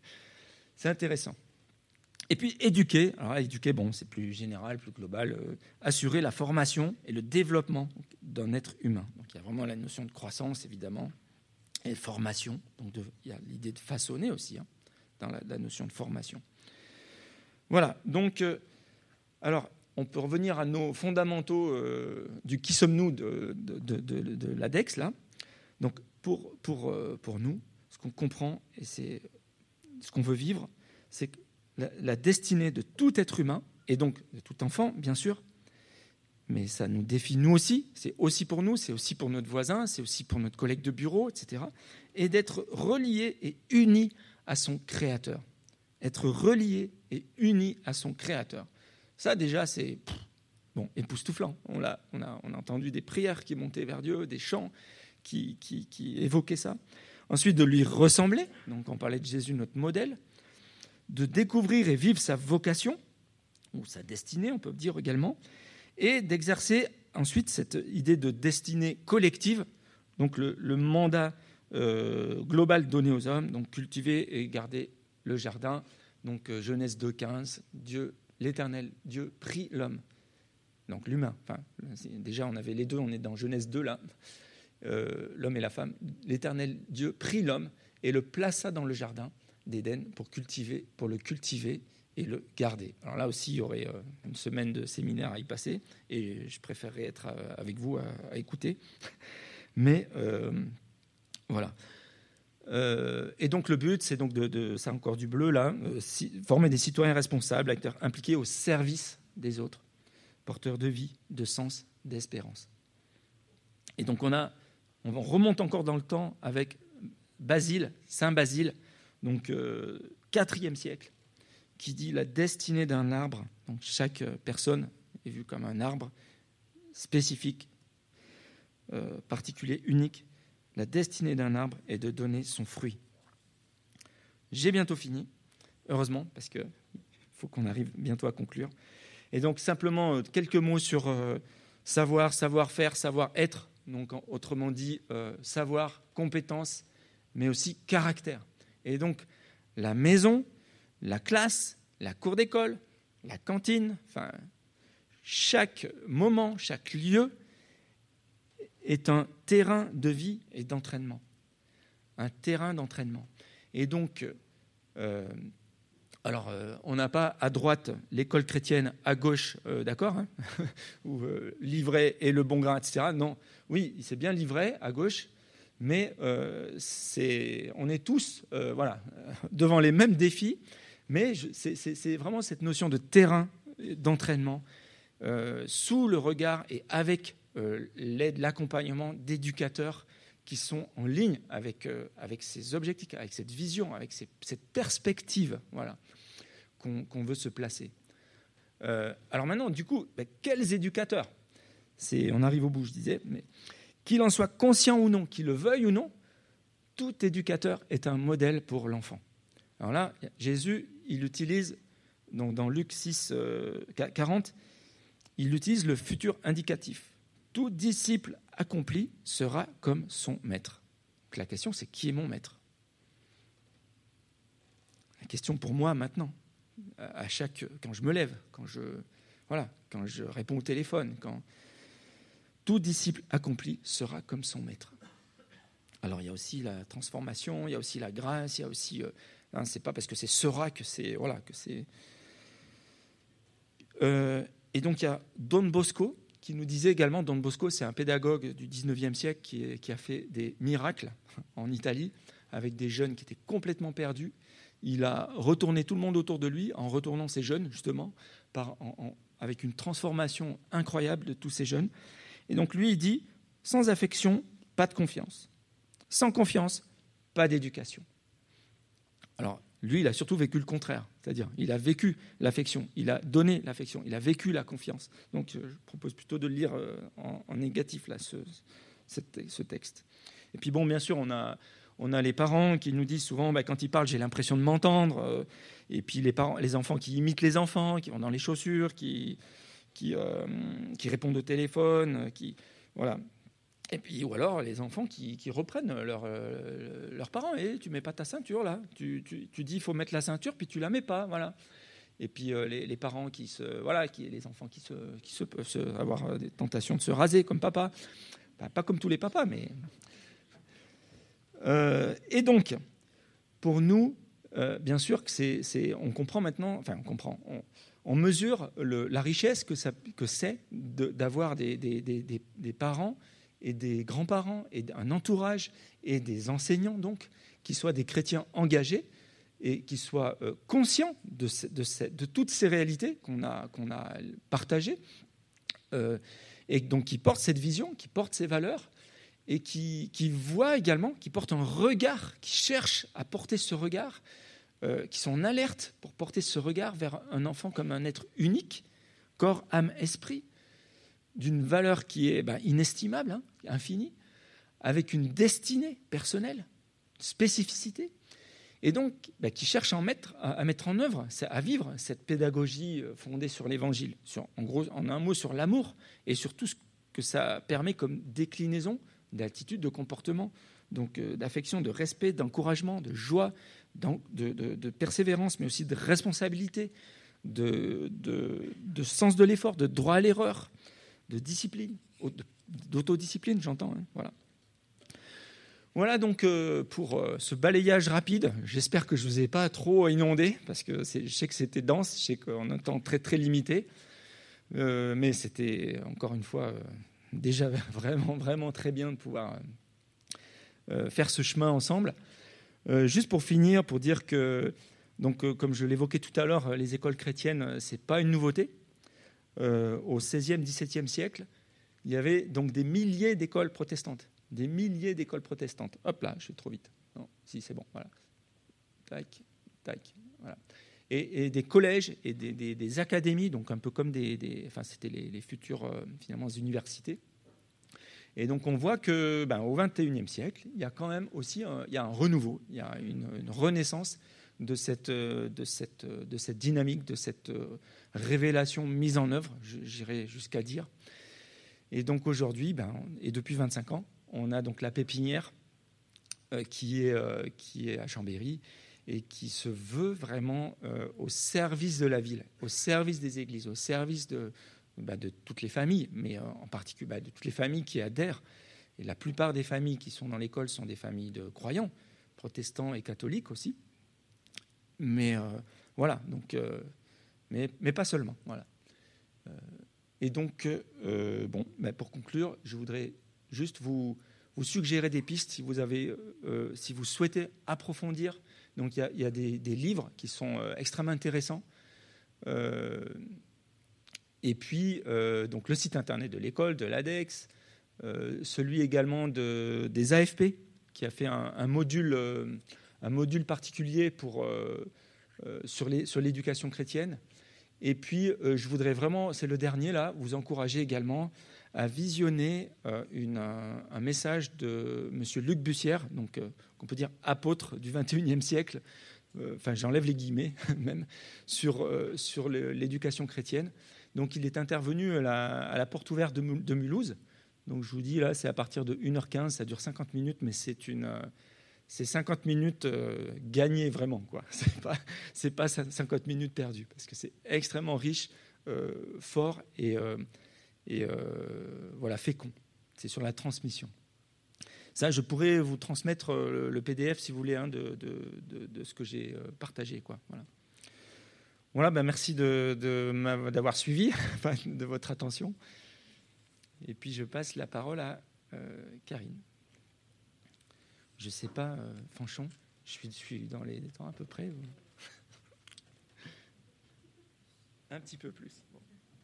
C'est intéressant. Et puis éduquer. Alors là, éduquer, bon, c'est plus général, plus global. Euh, assurer la formation et le développement d'un être humain. Donc il y a vraiment la notion de croissance, évidemment, et formation. Donc de, il y a l'idée de façonner aussi, hein, dans la, la notion de formation. Voilà. Donc, euh, alors, on peut revenir à nos fondamentaux euh, du qui sommes-nous de, de, de, de, de l'A D E X, là. Donc, pour, pour, euh, pour nous, ce qu'on comprend et c'est ce qu'on veut vivre, c'est que la, la destinée de tout être humain, et donc de tout enfant, bien sûr, mais ça nous défie nous aussi, c'est aussi pour nous, c'est aussi pour notre voisin, c'est aussi pour notre collègue de bureau, et cetera, et d'être relié et uni à son Créateur. Être relié et uni à son Créateur. Ça, déjà, c'est pff, bon, époustouflant. On, l'a, on, a, on a entendu des prières qui montaient vers Dieu, des chants qui, qui, qui évoquaient ça. Ensuite, de lui ressembler. Donc, on parlait de Jésus, notre modèle. De découvrir et vivre sa vocation, ou sa destinée, on peut dire également. Et d'exercer ensuite cette idée de destinée collective, donc le, le mandat euh, global donné aux hommes, donc cultiver et garder le jardin. Donc euh, Genèse deux quinze, Dieu, l'Éternel Dieu prit l'homme, donc l'humain. Enfin, déjà on avait les deux, on est dans Genèse deux là, euh, l'homme et la femme. L'Éternel Dieu prit l'homme et le plaça dans le jardin d'Éden pour cultiver, pour le cultiver et le garder. Alors là aussi, il y aurait euh, une semaine de séminaire à y passer, et je préférerais être à, avec vous à, à écouter. Mais euh, voilà. Euh, et donc le but, c'est donc de, de ça encore du bleu là, euh, si, former des citoyens responsables, acteurs impliqués au service des autres, porteurs de vie, de sens, d'espérance. Et donc on a, on remonte encore dans le temps avec Basile, Saint Basile, donc euh, quatrième siècle, qui dit la destinée d'un arbre. Donc chaque personne est vue comme un arbre spécifique, euh, particulier, unique. La destinée d'un arbre est de donner son fruit. J'ai bientôt fini, heureusement, parce qu'il faut qu'on arrive bientôt à conclure. Et donc simplement euh, quelques mots sur euh, savoir, savoir-faire, savoir-être. Donc autrement dit, euh, savoir, compétence, mais aussi caractère. Et donc la maison, la classe, la cour d'école, la cantine, enfin, chaque moment, chaque lieu est un terrain de vie et d'entraînement. Un terrain d'entraînement. Et donc, euh, alors, euh, on n'a pas à droite l'école chrétienne, à gauche, euh, d'accord, hein, ou euh, l'ivraie et le bon grain, et cetera. Non, oui, c'est bien l'ivraie à gauche, mais euh, c'est, on est tous, euh, voilà, devant les mêmes défis. Mais je, c'est, c'est, c'est vraiment cette notion de terrain d'entraînement euh, sous le regard et avec euh, l'aide, l'accompagnement d'éducateurs qui sont en ligne avec, euh, avec ces objectifs, avec cette vision, avec ces, cette perspective, voilà, qu'on, qu'on veut se placer. Euh, alors maintenant, du coup, ben, quels éducateurs ? C'est, on arrive au bout, je disais, mais qu'il en soit conscient ou non, qu'il le veuille ou non, tout éducateur est un modèle pour l'enfant. Alors là, Jésus, il utilise, donc dans Luc six, quarante, il utilise le futur indicatif. Tout disciple accompli sera comme son maître. Donc la question, c'est qui est mon maître ? La question pour moi maintenant, à chaque, quand je me lève, quand je, voilà, quand je réponds au téléphone, quand tout disciple accompli sera comme son maître. Alors il y a aussi la transformation, il y a aussi la grâce, il y a aussi, euh, hein, c'est pas parce que c'est sera que c'est, voilà, que c'est. Euh, et donc il y a Don Bosco qui nous disait également, Don Bosco, c'est un pédagogue du dix-neuvième siècle qui, est, qui a fait des miracles en Italie avec des jeunes qui étaient complètement perdus. Il a retourné tout le monde autour de lui en retournant ces jeunes, justement, par, en, en, avec une transformation incroyable de tous ces jeunes. Et donc lui, il dit, sans affection, pas de confiance. Sans confiance, pas d'éducation. Alors, lui, il a surtout vécu le contraire, c'est-à-dire il a vécu l'affection, il a donné l'affection, il a vécu la confiance. Donc, je propose plutôt de le lire en, en négatif, là, ce, ce texte. Et puis, bon, bien sûr, on a, on a les parents qui nous disent souvent, bah, quand ils parlent, j'ai l'impression de m'entendre. Euh, et puis, les, parents, les enfants qui imitent les enfants, qui vont dans les chaussures, qui, qui, euh, qui répondent au téléphone, qui... Voilà. Et puis, ou alors les enfants qui, qui reprennent leurs euh, leurs parents. Et tu mets pas ta ceinture là. Tu, tu, tu dis il faut mettre la ceinture, puis tu la mets pas, voilà. Et puis euh, les, les parents qui se, voilà, qui, les enfants qui se, qui se peuvent se, avoir des tentations de se raser comme papa, bah, pas comme tous les papas, mais. Euh, et donc, pour nous, euh, bien sûr que c'est, c'est, on comprend maintenant, enfin on comprend, on, on mesure le, la richesse que ça, que c'est de, d'avoir des, des, des, des, des parents et des grands-parents, et un entourage, et des enseignants, donc, qui soient des chrétiens engagés, et qui soient euh, conscients de, ce, de, ce, de toutes ces réalités qu'on a, qu'on a partagées, euh, et donc qui portent cette vision, qui portent ces valeurs, et qui, qui voient également, qui portent un regard, qui cherchent à porter ce regard, euh, qui sont en alerte pour porter ce regard vers un enfant comme un être unique, corps, âme, esprit, d'une valeur qui est ben, inestimable, hein, infinie, avec une destinée personnelle, spécificité, et donc ben, qui cherche à, en mettre, à, à mettre en œuvre, à vivre cette pédagogie fondée sur l'Évangile, sur, en gros, en un mot, sur l'amour, et sur tout ce que ça permet comme déclinaison d'attitude, de comportement, donc euh, d'affection, de respect, d'encouragement, de joie, de, de, de persévérance, mais aussi de responsabilité, de, de, de sens de l'effort, de droit à l'erreur, de discipline, d'autodiscipline, j'entends. Hein, voilà. Voilà donc euh, pour euh, ce balayage rapide. J'espère que je ne vous ai pas trop inondé, parce que c'est, je sais que c'était dense, je sais qu'on a un temps très, très limité. Euh, mais c'était, encore une fois, euh, déjà vraiment, vraiment très bien de pouvoir euh, faire ce chemin ensemble. Euh, juste pour finir, pour dire que, donc, euh, comme je l'évoquais tout à l'heure, les écoles chrétiennes, ce n'est pas une nouveauté. Euh, au seizième, dix-septième siècle, il y avait donc des milliers d'écoles protestantes. Des milliers d'écoles protestantes. Hop là, je suis trop vite. Non, si, c'est bon, voilà. Tac, tac, voilà. Et, et des collèges et des, des, des académies, donc un peu comme des... des enfin, c'était les, les futures, euh, finalement, universités. Et donc, on voit que, ben, au vingt et unième siècle, il y a quand même aussi un, il y a un renouveau, il y a une, une renaissance de cette, de, cette, de cette dynamique, de cette révélation mise en œuvre, j'irais jusqu'à dire. Et donc aujourd'hui, ben, et depuis vingt-cinq ans, on a donc la pépinière euh, qui, est, euh, qui est à Chambéry et qui se veut vraiment euh, au service de la ville, au service des églises, au service de, bah, de toutes les familles, mais euh, en particulier bah, de toutes les familles qui adhèrent. Et la plupart des familles qui sont dans l'école sont des familles de croyants, protestants et catholiques aussi. Mais euh, voilà, donc, euh, mais, mais pas seulement. Voilà. Euh, et donc, euh, bon, bah, pour conclure, je voudrais juste vous, vous suggérer des pistes si vous, avez, euh, si vous souhaitez approfondir. Donc, il y a, il y a des, des livres qui sont euh, extrêmement intéressants. Euh, et puis, euh, donc, le site internet de l'école, de l'ADEX, euh, celui également de, des A F P, qui a fait un, un, module, euh, un module particulier pour, euh, euh, sur, les, sur l'éducation chrétienne. Et puis, euh, je voudrais vraiment, c'est le dernier là, vous encourager également à visionner euh, une, un, un message de M. Luc Bussière, donc euh, qu'on peut dire apôtre du vingt et unième siècle, euh, enfin j'enlève les guillemets même, sur, euh, sur le, l'éducation chrétienne. Donc il est intervenu à la, à la porte ouverte de, de Mulhouse. Donc je vous dis là, c'est à partir de une heure quinze, ça dure cinquante minutes, mais c'est une... Euh, c'est cinquante minutes euh, gagnées vraiment, quoi. C'est pas, c'est pas cinquante minutes perdues, parce que c'est extrêmement riche, euh, fort et, euh, et euh, voilà, fécond. C'est sur la transmission. Ça, je pourrais vous transmettre le, le P D F, si vous voulez, hein, de, de, de, de ce que j'ai partagé, quoi. Voilà. Voilà, ben merci de, de d'avoir suivi, enfin, de votre attention. Et puis je passe la parole à euh, Karine. Je ne sais pas, euh, Fanchon, je suis, je suis dans les temps à peu près. Ou... Un petit peu plus. Bon.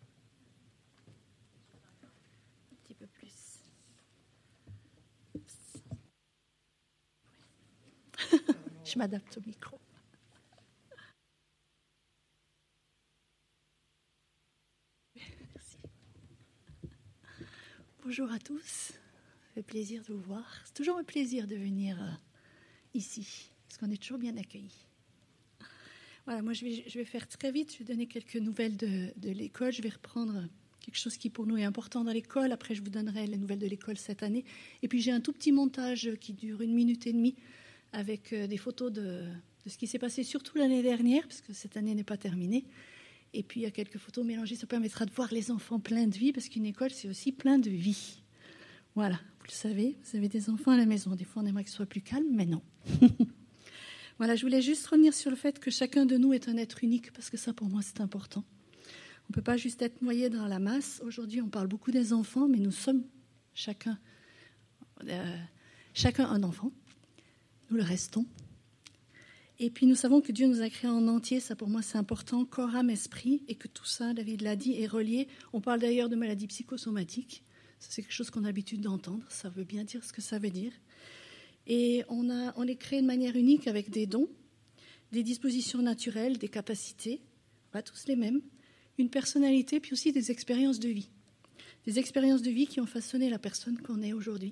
Un petit peu plus. Je m'adapte au micro. Merci. Bonjour à tous. Ça fait plaisir de vous voir. C'est toujours un plaisir de venir euh, ici, parce qu'on est toujours bien accueillis. Voilà, moi je vais, je vais faire très vite. Je vais donner quelques nouvelles de, de l'école. Je vais reprendre quelque chose qui pour nous est important dans l'école. Après, je vous donnerai les nouvelles de l'école cette année. Et puis j'ai un tout petit montage qui dure une minute et demie avec euh, des photos de, de ce qui s'est passé surtout l'année dernière, parce que cette année n'est pas terminée. Et puis il y a quelques photos mélangées. Ça permettra de voir les enfants pleins de vie, parce qu'une école, c'est aussi plein de vie. Voilà, vous le savez, vous avez des enfants à la maison. Des fois, on aimerait que ce soit plus calme, mais non. Voilà, je voulais juste revenir sur le fait que chacun de nous est un être unique, parce que ça, pour moi, c'est important. On ne peut pas juste être noyé dans la masse. Aujourd'hui, on parle beaucoup des enfants, mais nous sommes chacun, euh, chacun un enfant. Nous le restons. Et puis, nous savons que Dieu nous a créés en entier. Ça, pour moi, c'est important. Corps, âme, esprit. Et que tout ça, David l'a dit, est relié. On parle d'ailleurs de maladies psychosomatiques. Ça, c'est quelque chose qu'on a l'habitude d'entendre. Ça veut bien dire ce que ça veut dire. Et on, a, on est créé de manière unique avec des dons, des dispositions naturelles, des capacités, pas tous les mêmes, une personnalité, puis aussi des expériences de vie. Des expériences de vie qui ont façonné la personne qu'on est aujourd'hui.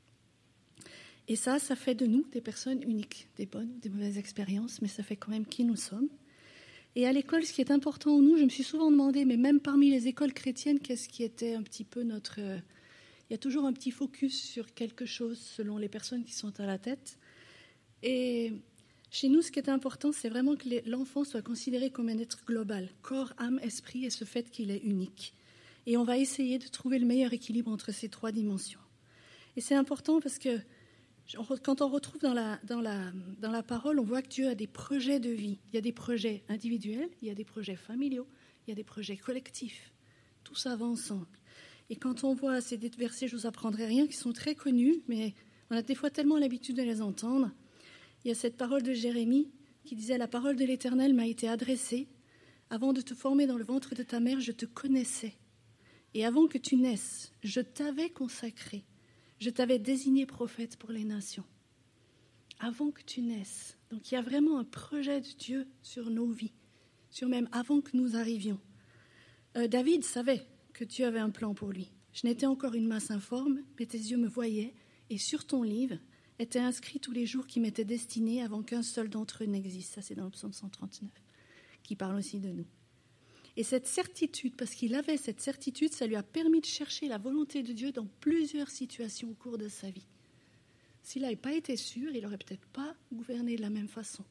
Et ça, ça fait de nous des personnes uniques, des bonnes ou des mauvaises expériences, mais ça fait quand même qui nous sommes. Et à l'école, ce qui est important en nous, je me suis souvent demandé, mais même parmi les écoles chrétiennes, qu'est-ce qui était un petit peu notre... Euh, il y a toujours un petit focus sur quelque chose selon les personnes qui sont à la tête. Et chez nous, ce qui est important, c'est vraiment que les, l'enfant soit considéré comme un être global, corps, âme, esprit, et ce fait qu'il est unique. Et on va essayer de trouver le meilleur équilibre entre ces trois dimensions. Et c'est important parce que quand on retrouve dans la, dans la, dans la parole, on voit que Dieu a des projets de vie. Il y a des projets individuels, il y a des projets familiaux, il y a des projets collectifs. Tout ça va ensemble. Et quand on voit ces versets, je ne vous apprendrai rien, qui sont très connus, mais on a des fois tellement l'habitude de les entendre. Il y a cette parole de Jérémie qui disait « La parole de l'Éternel m'a été adressée. Avant de te former dans le ventre de ta mère, je te connaissais. Et avant que tu naisses, je t'avais consacré. Je t'avais désigné prophète pour les nations. » Avant que tu naisses. Donc il y a vraiment un projet de Dieu sur nos vies, sur même avant que nous arrivions. Euh, David savait que Dieu avait un plan pour lui. Je n'étais encore une masse informe, mais tes yeux me voyaient, et sur ton livre étaient inscrits tous les jours qui m'étaient destinés avant qu'un seul d'entre eux n'existe. Ça, c'est dans le psaume cent trente-neuf, qui parle aussi de nous. Et cette certitude, parce qu'il avait cette certitude, ça lui a permis de chercher la volonté de Dieu dans plusieurs situations au cours de sa vie. S'il n'avait pas été sûr, il n'aurait peut-être pas gouverné de la même façon.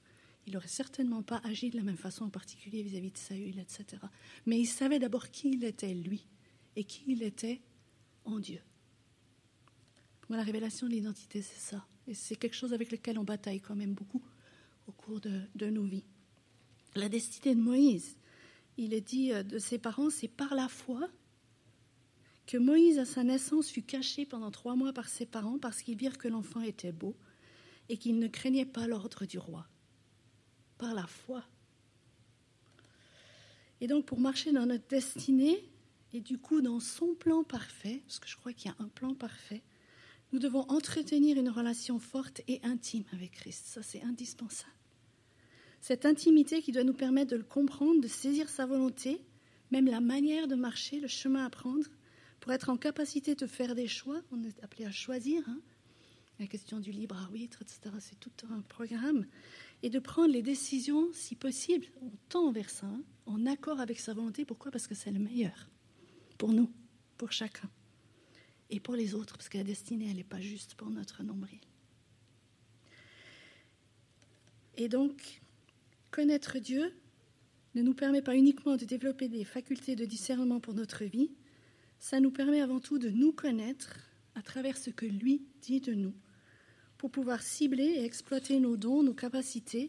Il n'aurait certainement pas agi de la même façon, en particulier vis-à-vis de Saül, et cetera. Mais il savait d'abord qui il était, lui, et qui il était en Dieu. Moi, la révélation de l'identité, c'est ça. Et c'est quelque chose avec lequel on bataille quand même beaucoup au cours de, de nos vies. La destinée de Moïse, il est dit de ses parents, c'est par la foi que Moïse, à sa naissance, fut caché pendant trois mois par ses parents parce qu'ils virent que l'enfant était beau et qu'il ne craignait pas l'ordre du roi. Par la foi. Et donc, pour marcher dans notre destinée, et du coup dans son plan parfait, parce que je crois qu'il y a un plan parfait, nous devons entretenir une relation forte et intime avec Christ. Ça, c'est indispensable. Cette intimité qui doit nous permettre de le comprendre, de saisir sa volonté, même la manière de marcher, le chemin à prendre, pour être en capacité de faire des choix. On est appelé à choisir, hein. La question du libre arbitre, et cetera, c'est tout un programme. Et de prendre les décisions, si possible, on tend vers ça, hein, en accord avec sa volonté. Pourquoi ? Parce que c'est le meilleur pour nous, pour chacun. Et pour les autres, parce que la destinée, elle n'est pas juste pour notre nombril. Et donc, connaître Dieu ne nous permet pas uniquement de développer des facultés de discernement pour notre vie, ça nous permet avant tout de nous connaître à travers ce que lui dit de nous, pour pouvoir cibler et exploiter nos dons, nos capacités,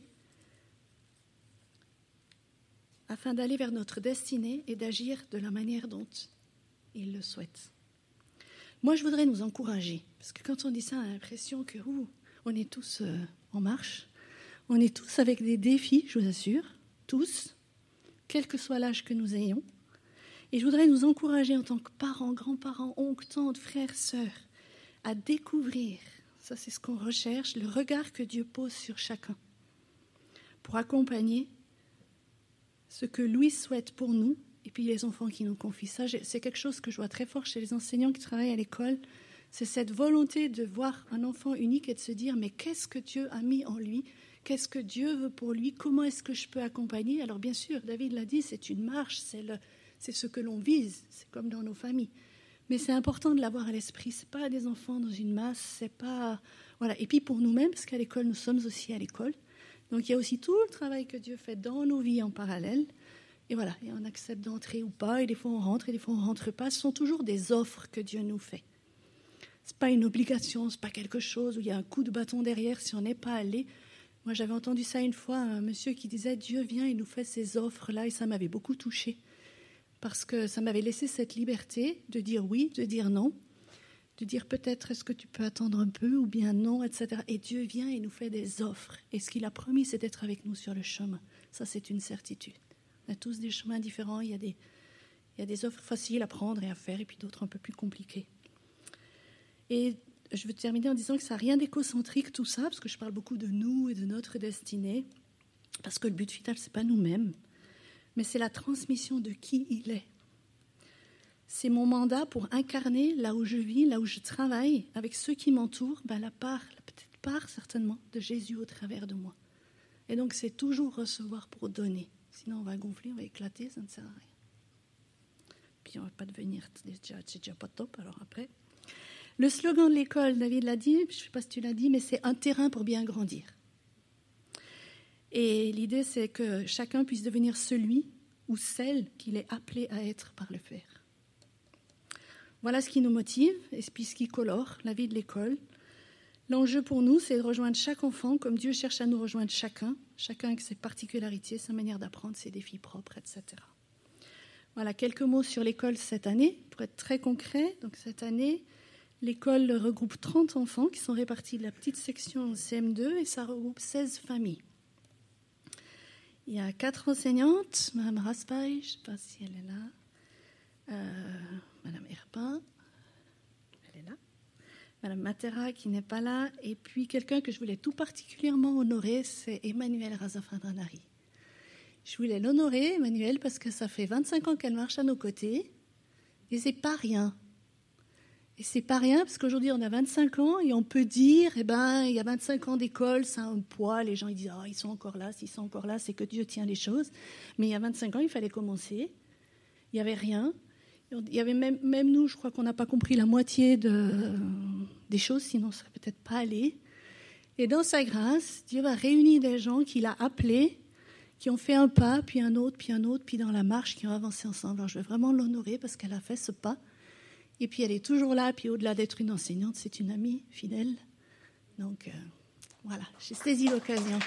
afin d'aller vers notre destinée et d'agir de la manière dont il le souhaite. Moi, je voudrais nous encourager, parce que quand on dit ça, on a l'impression que ouh, on est tous euh, en marche, on est tous avec des défis, je vous assure, tous, quel que soit l'âge que nous ayons. Et je voudrais nous encourager en tant que parents, grands-parents, oncles, tantes, frères, sœurs, à découvrir, ça c'est ce qu'on recherche, le regard que Dieu pose sur chacun, pour accompagner ce que lui souhaite pour nous, et puis les enfants qui nous confient ça. C'est quelque chose que je vois très fort chez les enseignants qui travaillent à l'école, c'est cette volonté de voir un enfant unique et de se dire, mais qu'est-ce que Dieu a mis en lui ? Qu'est-ce que Dieu veut pour lui ? Comment est-ce que je peux accompagner ? Alors bien sûr, David l'a dit, c'est une marche, c'est, le, c'est ce que l'on vise, c'est comme dans nos familles. Mais c'est important de l'avoir à l'esprit, ce n'est pas des enfants dans une masse, c'est pas... Voilà. Et puis pour nous-mêmes, parce qu'à l'école, nous sommes aussi à l'école. Donc il y a aussi tout le travail que Dieu fait dans nos vies en parallèle. Et voilà, et on accepte d'entrer ou pas, et des fois on rentre, et des fois on ne rentre pas. Ce sont toujours des offres que Dieu nous fait. Ce n'est pas une obligation, ce n'est pas quelque chose où il y a un coup de bâton derrière si on n'est pas allé. Moi, j'avais entendu ça une fois, un monsieur qui disait « Dieu vient et nous fait ces offres-là », et ça m'avait beaucoup touchée. Parce que ça m'avait laissé cette liberté de dire oui, de dire non, de dire peut-être est-ce que tu peux attendre un peu ou bien non, et cetera. Et Dieu vient et nous fait des offres. Et ce qu'il a promis, c'est d'être avec nous sur le chemin. Ça, c'est une certitude. On a tous des chemins différents. Il y a des, il y a des offres faciles à prendre et à faire, et puis d'autres un peu plus compliquées. Et je veux terminer en disant que ça n'a rien d'écocentrique, tout ça, parce que je parle beaucoup de nous et de notre destinée, parce que le but final, ce n'est pas nous-mêmes, mais c'est la transmission de qui il est. C'est mon mandat pour incarner là où je vis, là où je travaille, avec ceux qui m'entourent, ben la part, la petite part certainement, de Jésus au travers de moi. Et donc c'est toujours recevoir pour donner. Sinon on va gonfler, on va éclater, ça ne sert à rien. Puis on ne va pas devenir, c'est déjà, c'est déjà pas top, alors après. Le slogan de l'école, David l'a dit, je ne sais pas si tu l'as dit, mais c'est un terrain pour bien grandir. Et l'idée, c'est que chacun puisse devenir celui ou celle qu'il est appelé à être par le faire. Voilà ce qui nous motive et puis ce qui colore la vie de l'école. L'enjeu pour nous, c'est de rejoindre chaque enfant comme Dieu cherche à nous rejoindre chacun, chacun avec ses particularités, sa manière d'apprendre, ses défis propres, et cetera. Voilà, quelques mots sur l'école cette année, pour être très concret. Donc cette année, l'école regroupe trente enfants qui sont répartis de la petite section C M deux et ça regroupe seize familles. Il y a quatre enseignantes, Mme Raspail, je ne sais pas si elle est là, euh, Mme Herpin, elle est là, Mme Matera qui n'est pas là, et puis quelqu'un que je voulais tout particulièrement honorer, c'est Emmanuel Razafandranari. Je voulais l'honorer, Emmanuel, parce que ça fait vingt-cinq ans qu'elle marche à nos côtés, et c'est pas rien. Et c'est pas rien, parce qu'aujourd'hui, on a vingt-cinq ans, et on peut dire, eh ben, il y a vingt-cinq ans d'école, ça a un poids, les gens ils disent, ah, oh, ils sont encore là, s'ils sont encore là, c'est que Dieu tient les choses. Mais il y a vingt-cinq ans, il fallait commencer. Il n'y avait rien. Il y avait même, même nous, je crois qu'on n'a pas compris la moitié de, des choses, sinon ça ne serait peut-être pas allé. Et dans sa grâce, Dieu va réunir des gens qu'il a appelés, qui ont fait un pas, puis un autre, puis un autre, puis dans la marche, qui ont avancé ensemble. Alors je veux vraiment l'honorer parce qu'elle a fait ce pas. Et puis elle est toujours là, puis au-delà d'être une enseignante, c'est une amie fidèle. Donc euh, voilà, j'ai saisi l'occasion.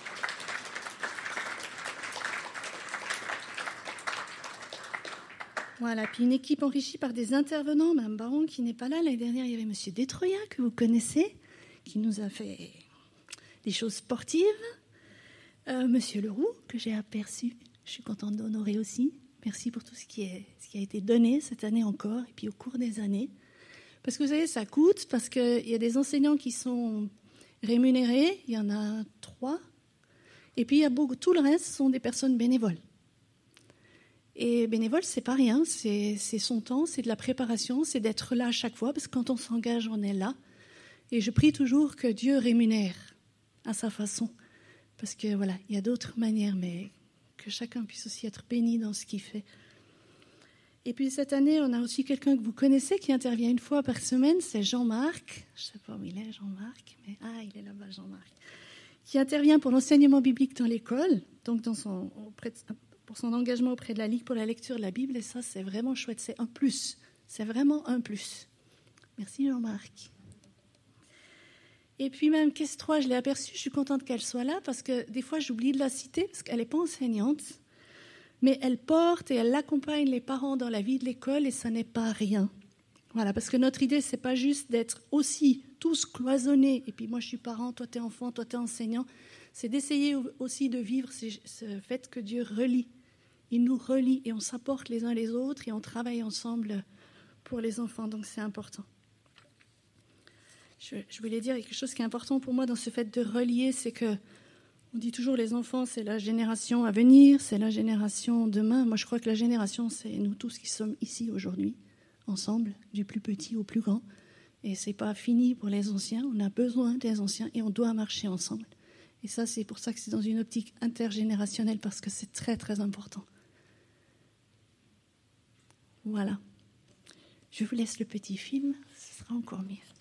Voilà, puis une équipe enrichie par des intervenants, Mme Baron qui n'est pas là. L'année dernière, il y avait M. Détroya, que vous connaissez, qui nous a fait des choses sportives. Euh, M. Leroux, que j'ai aperçu, je suis contente d'honorer aussi. Merci pour tout ce qui, est, ce qui a été donné cette année encore, et puis au cours des années. Parce que vous savez, ça coûte, parce qu'il y a des enseignants qui sont rémunérés, il y en a trois, et puis il y a beaucoup, tout le reste sont des personnes bénévoles. Et bénévole, c'est pas rien, c'est, c'est son temps, c'est de la préparation, c'est d'être là à chaque fois, parce que quand on s'engage, on est là. Et je prie toujours que Dieu rémunère à sa façon, parce que voilà, il y a d'autres manières, mais que chacun puisse aussi être béni dans ce qu'il fait. Et puis cette année, on a aussi quelqu'un que vous connaissez qui intervient une fois par semaine, c'est Jean-Marc. Je ne sais pas où il est, Jean-Marc, mais ah, il est là-bas, Jean-Marc, qui intervient pour l'enseignement biblique dans l'école, donc dans son auprès de, pour son engagement auprès de la Ligue pour la lecture de la Bible, et ça, c'est vraiment chouette, c'est un plus, c'est vraiment un plus. Merci Jean-Marc. Et puis même, Caisse trois, je l'ai aperçue, je suis contente qu'elle soit là, parce que des fois, j'oublie de la citer, parce qu'elle n'est pas enseignante, mais elle porte et elle accompagne les parents dans la vie de l'école, et ça n'est pas rien. Voilà, parce que notre idée, c'est pas juste d'être aussi tous cloisonnés, et puis moi, je suis parent, toi, t'es enfant, toi, t'es enseignant, c'est d'essayer aussi de vivre ce fait que Dieu relie. Il nous relie et on s'apporte les uns les autres et on travaille ensemble pour les enfants, donc c'est important. Je, je voulais dire quelque chose qui est important pour moi dans ce fait de relier, c'est que on dit toujours les enfants, c'est la génération à venir, c'est la génération demain. Moi, je crois que la génération, c'est nous tous qui sommes ici aujourd'hui, ensemble, du plus petit au plus grand. Et c'est pas fini pour les anciens, on a besoin des anciens et on doit marcher ensemble. Et ça, c'est pour ça que c'est dans une optique intergénérationnelle, parce que c'est très, très important. Voilà. Je vous laisse le petit film, ce sera encore mieux.